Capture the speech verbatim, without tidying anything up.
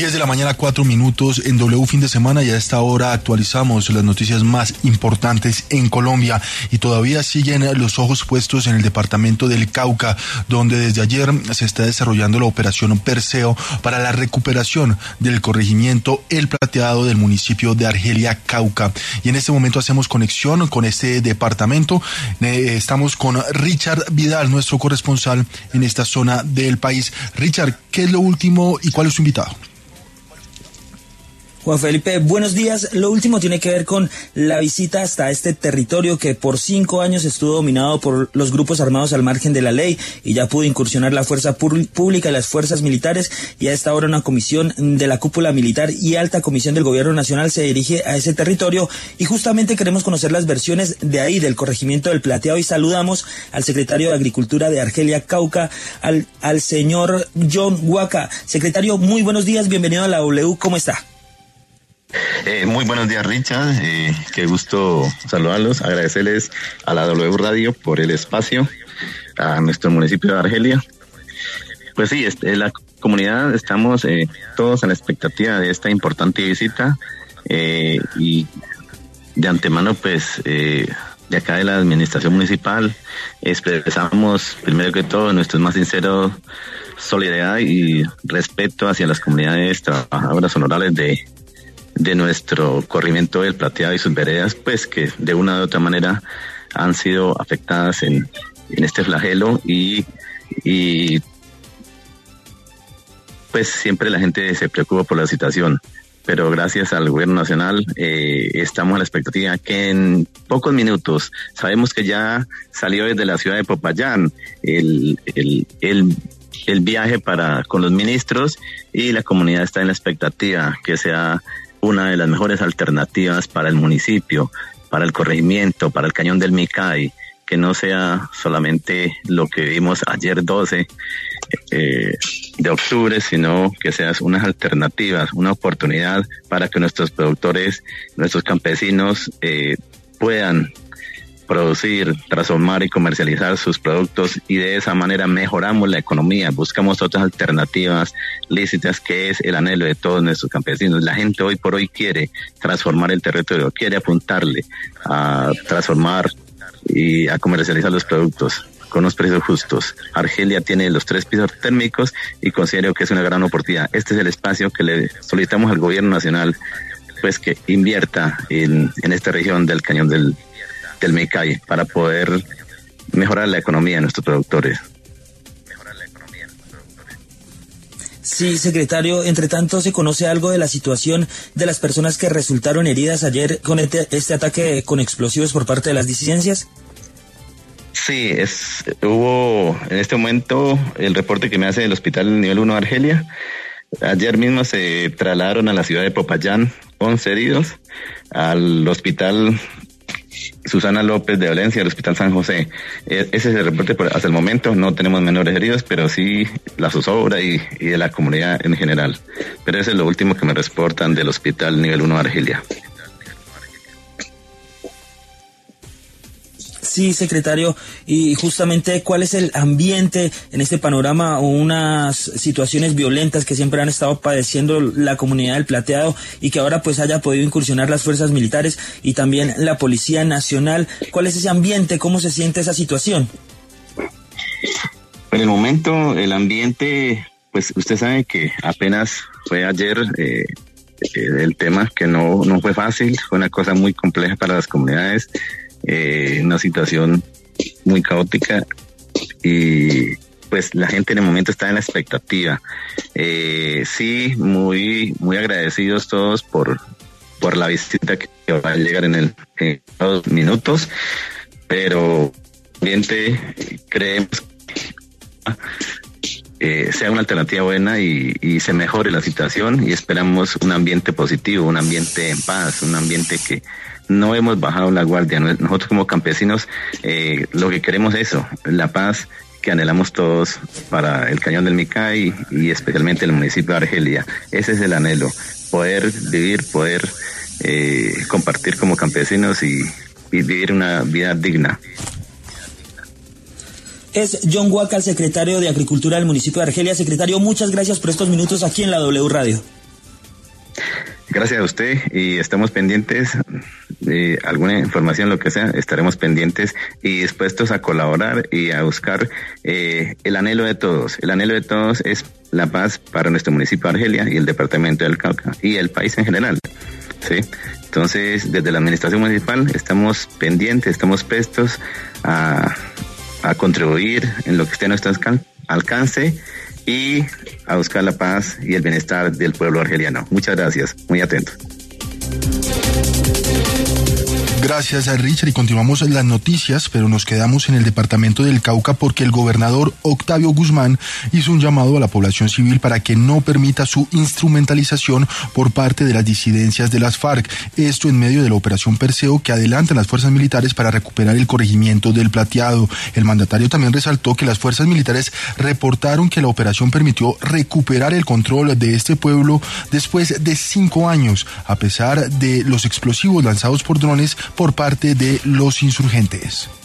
diez de la mañana, cuatro minutos en W Fin de Semana, y a esta hora actualizamos las noticias más importantes en Colombia. Y todavía siguen los ojos puestos en el departamento del Cauca, donde desde ayer se está desarrollando la operación Perseo para la recuperación del corregimiento El Plateado del municipio de Argelia, Cauca. Y en este momento hacemos conexión con este departamento. Eh, estamos con Richard Vidal, nuestro corresponsal en esta zona del país. Richard, ¿qué es lo último y cuál es su invitado? Juan Felipe, buenos días. Lo último tiene que ver con la visita hasta este territorio que por cinco años estuvo dominado por los grupos armados al margen de la ley y ya pudo incursionar la fuerza pública y las fuerzas militares, y a esta hora una comisión de la cúpula militar y alta comisión del gobierno nacional se dirige a ese territorio, y justamente queremos conocer las versiones de ahí, del corregimiento del Plateado, y saludamos al secretario de Agricultura de Argelia, Cauca, al, al señor John Huaca. Secretario, muy buenos días, bienvenido a la W, ¿cómo está? Eh, muy buenos días, Richard, eh, qué gusto saludarlos, agradecerles a la W Radio por el espacio, a nuestro municipio de Argelia. Pues sí, en la comunidad estamos eh, todos a la expectativa de esta importante visita, eh, y de antemano pues eh, de acá de la administración municipal expresamos primero que todo nuestro más sincero solidaridad y respeto hacia las comunidades trabajadoras honorables de de nuestro corregimiento del Plateado y sus veredas, pues que de una u otra manera han sido afectadas en, en este flagelo, y, y pues siempre la gente se preocupa por la situación, pero gracias al gobierno nacional eh, estamos a la expectativa que en pocos minutos, sabemos que ya salió desde la ciudad de Popayán el, el, el el viaje para con los ministros, y la comunidad está en la expectativa que sea una de las mejores alternativas para el municipio, para el corregimiento, para el cañón del Micay, que no sea solamente lo que vimos ayer doce eh, de octubre, sino que sean unas alternativas, una oportunidad para que nuestros productores, nuestros campesinos eh, puedan producir, transformar y comercializar sus productos, y de esa manera mejoramos la economía, buscamos otras alternativas lícitas, que es el anhelo de todos nuestros campesinos. La gente hoy por hoy quiere transformar el territorio, quiere apuntarle a transformar y a comercializar los productos con unos precios justos. Argelia tiene los tres pisos térmicos y considero que es una gran oportunidad. Este es el espacio que le solicitamos al gobierno nacional, pues que invierta en, en esta región del cañón del del Micay para poder mejorar la economía de nuestros productores. Sí, secretario, entre tanto, ¿se conoce algo de la situación de las personas que resultaron heridas ayer con este, este ataque con explosivos por parte de las disidencias? Sí, es, hubo en este momento el reporte que me hace el hospital nivel uno de Argelia. Ayer mismo se trasladaron a la ciudad de Popayán once heridos, al hospital Susana López de Valencia, el Hospital San José. Ese es el reporte por, hasta el momento. No tenemos menores heridos, pero sí la zozobra y, y de la comunidad en general. Pero ese es lo último que me reportan del Hospital Nivel uno de Argelia. Sí, secretario, y justamente ¿cuál es el ambiente en este panorama, o unas situaciones violentas que siempre han estado padeciendo la comunidad del Plateado, y que ahora pues haya podido incursionar las fuerzas militares y también la Policía Nacional? ¿Cuál es ese ambiente? ¿Cómo se siente esa situación? En el momento, el ambiente, pues usted sabe que apenas fue ayer eh, el tema, que no, no fue fácil, fue una cosa muy compleja para las comunidades. Eh, una situación muy caótica, y pues la gente en el momento está en la expectativa. Eh, sí, muy muy agradecidos todos por por la visita que va a llegar en el en dos minutos, pero ambiente creemos que eh, sea una alternativa buena y, y se mejore la situación, y esperamos un ambiente positivo, un ambiente en paz, un ambiente que no hemos bajado la guardia. Nosotros como campesinos eh, lo que queremos es eso, la paz que anhelamos todos para el cañón del Micay y especialmente el municipio de Argelia. Ese es el anhelo, poder vivir, poder eh, compartir como campesinos y, y vivir una vida digna. Es John Huaca, el secretario de Agricultura del municipio de Argelia. Secretario, muchas gracias por estos minutos aquí en la W Radio. Gracias a usted y estamos pendientes de alguna información, lo que sea, estaremos pendientes y dispuestos a colaborar y a buscar eh, el anhelo de todos. El anhelo de todos es la paz para nuestro municipio de Argelia y el departamento del Cauca y el país en general. ¿Sí? Entonces, desde la administración municipal estamos pendientes, estamos prestos a, a contribuir en lo que esté a nuestro alcance y a buscar la paz y el bienestar del pueblo argeliano. Muchas gracias, muy atento. Gracias a Richard y continuamos las noticias, pero nos quedamos en el departamento del Cauca porque el gobernador Octavio Guzmán hizo un llamado a la población civil para que no permita su instrumentalización por parte de las disidencias de las FARC. Esto en medio de la operación Perseo que adelantan las fuerzas militares para recuperar el corregimiento del Plateado. El mandatario también resaltó que las fuerzas militares reportaron que la operación permitió recuperar el control de este pueblo después de cinco años, a pesar de los explosivos lanzados por drones por parte de los insurgentes.